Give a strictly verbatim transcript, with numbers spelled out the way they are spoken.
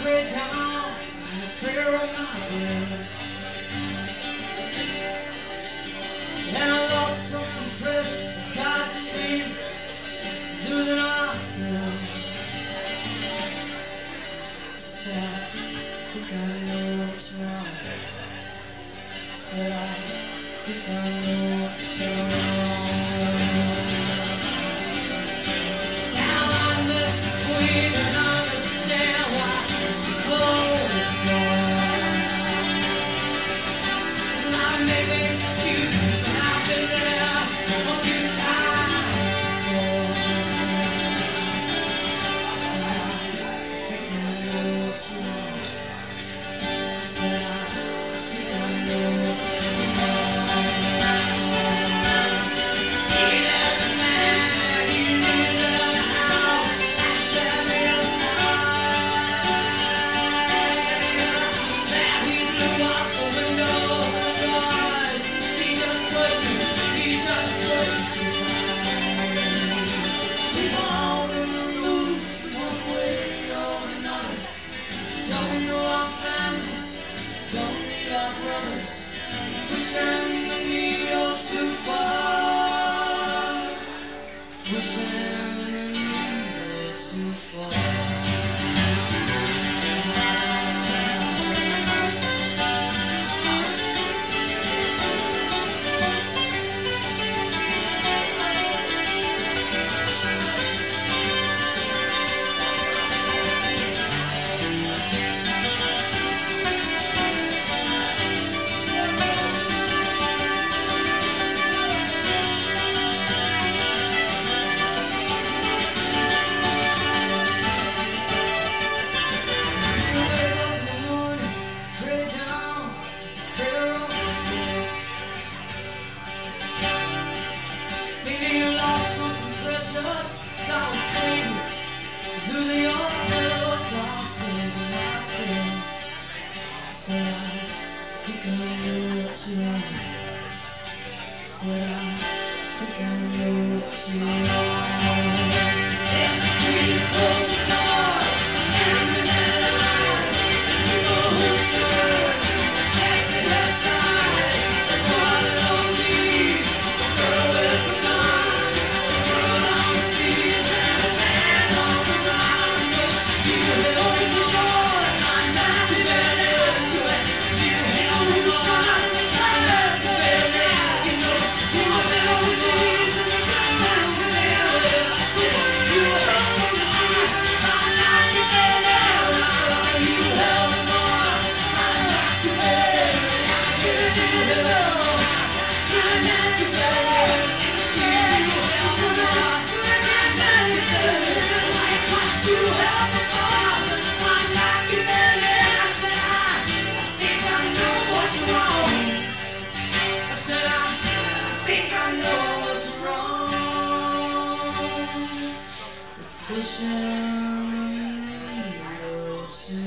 pray down and a prayer on my bed. And I lost something precious, God save us, losing ourselves. Said I think I know what's wrong. Said I think I know what's wrong. Now I met the Queen and I understand why she goes gone. And I make an excuse, but I've been there a few times before. Said I think I know what's wrong. Said I think I know what's wrong. He has a man, he lived in a house that made that he blew up the windows and the doors. He just couldn't, he just couldn't survive. We've all been moved one way or another. Don't know our families, don't need our brothers. Pushing the needle too far, pushing the needle too far. God will save you, losing yourselves, our sins and our sin. Said I think I know what's wrong. Said I think I know what's wrong. There's a queen who closed the door, and the night eyes, you know who turned, Captain has died, the one and only, the girl with the gun, the girl on the seas, and the man on the run. You held his door, I'm not devoted to it. You held his door, I'm not devoted. You know, you were the oldies and the girl with the gun. I said, you held his door, I'm not devoted. You held him on, I'm not devoted. Give it to you, I'm not devoted. See you held him on, I'm not devoted. I touched you, held him on, I'm not devoted. I said, I, I think I know what's wrong. I said, I, I think I know what's wrong. Pushing the needle too